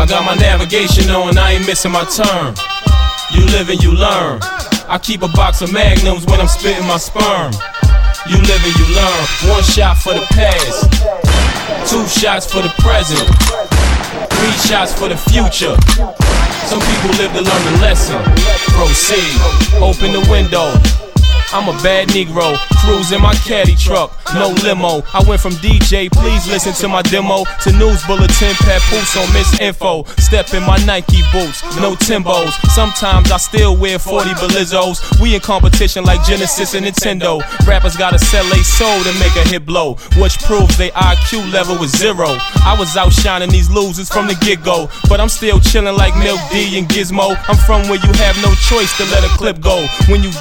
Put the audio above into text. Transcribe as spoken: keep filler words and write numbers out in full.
I got my navigation on, I ain't missing my turn. You live and you learn. I keep a box of magnums when I'm spitting my sperm. You live and you learn. One shot for the past, two shots for the present, three shots for the future. Some people live to learn the lesson. Proceed, open the window. I'm a bad Negro, cruising my caddy truck, no limo. I went from D J, please listen to my demo, to news bulletin, papoose on misinfo. Step in my Nike boots, no Timbos. Sometimes I still wear forty Belizzos. We in competition like Genesis and Nintendo. Rappers gotta sell a soul to make a hit blow, which proves they I Q level was zero. I was outshining these losers from the get-go, but I'm still chilling like Milk D and Gizmo. I'm from where you have no choice to let a clip go. When you